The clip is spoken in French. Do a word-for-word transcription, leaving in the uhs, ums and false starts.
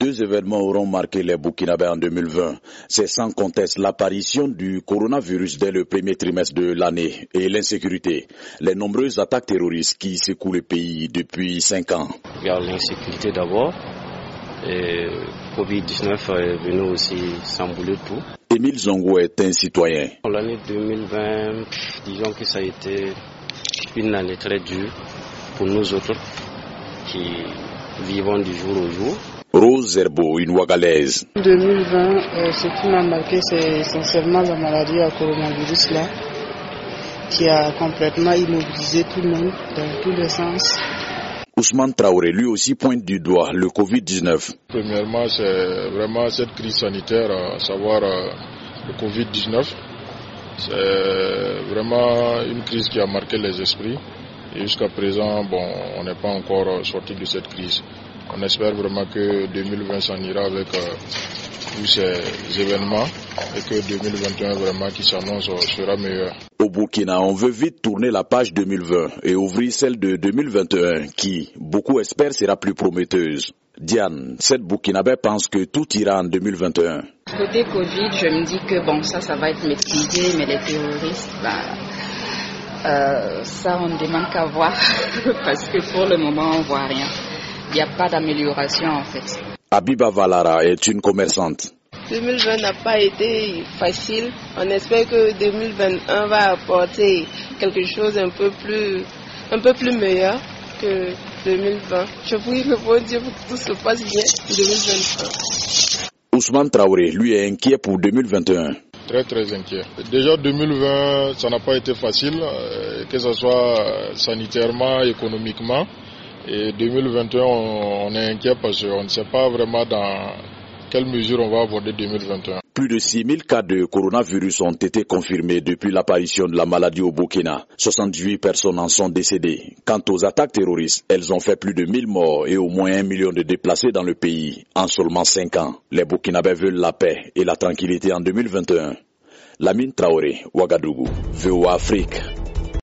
Deux événements auront marqué les Burkinabés en deux mille vingt. C'est sans conteste l'apparition du coronavirus dès le premier trimestre de l'année et l'insécurité, les nombreuses attaques terroristes qui secouent le pays depuis cinq ans. Il y a l'insécurité d'abord, et covid dix-neuf est venu aussi chambouler tout. Émile Zongo est un citoyen. L'année deux mille vingt, disons que ça a été une année très dure pour nous autres qui vivons du jour au jour. Rose Zerbo, une Ouagalaise. deux mille vingt, euh, ce qui m'a marqué, c'est essentiellement la maladie à coronavirus là, qui a complètement immobilisé tout le monde dans tous les sens. Ousmane Traoré, lui aussi, pointe du doigt le covid dix-neuf. Premièrement, c'est vraiment cette crise sanitaire, à savoir euh, le covid dix-neuf. C'est vraiment une crise qui a marqué les esprits. Et jusqu'à présent, bon, on n'est pas encore sorti de cette crise. On espère vraiment que deux mille vingt s'en ira avec euh, tous ces événements et que deux mille vingt et un vraiment qui s'annonce sera meilleur. Au Burkina, on veut vite tourner la page deux mille vingt et ouvrir celle de deux mille vingt et un qui, beaucoup espèrent, sera plus prometteuse. Diane, cette Burkinabé pense que tout ira en deux mille vingt et un. Côté Covid, je me dis que bon, ça, ça va être maîtrisé, mais les terroristes, ben, euh, ça, on ne demande qu'à voir parce que pour le moment, on voit rien. Il n'y a pas d'amélioration en fait. Abiba Valara est une commerçante. deux mille vingt n'a pas été facile. On espère que deux mille vingt et un va apporter quelque chose un peu plus, un peu plus meilleur que deux mille vingt. Je prie le bon Dieu pour que tout se passe bien en deux mille vingt et un. Ousmane Traoré, lui, est inquiet pour deux mille vingt et un. Très très inquiet. Déjà deux mille vingt, ça n'a pas été facile, que ce soit sanitairement, économiquement. Et deux mille vingt et un, on est inquiet parce qu'on ne sait pas vraiment dans quelle mesure on va aborder deux mille vingt et un. Plus de six mille cas de coronavirus ont été confirmés depuis l'apparition de la maladie au Burkina. soixante-huit personnes en sont décédées. Quant aux attaques terroristes, elles ont fait plus de mille morts et au moins un million de déplacés dans le pays en seulement cinq ans. Les Burkinabés veulent la paix et la tranquillité en deux mille vingt et un. Lamine Traoré, Ouagadougou, V O A Afrique.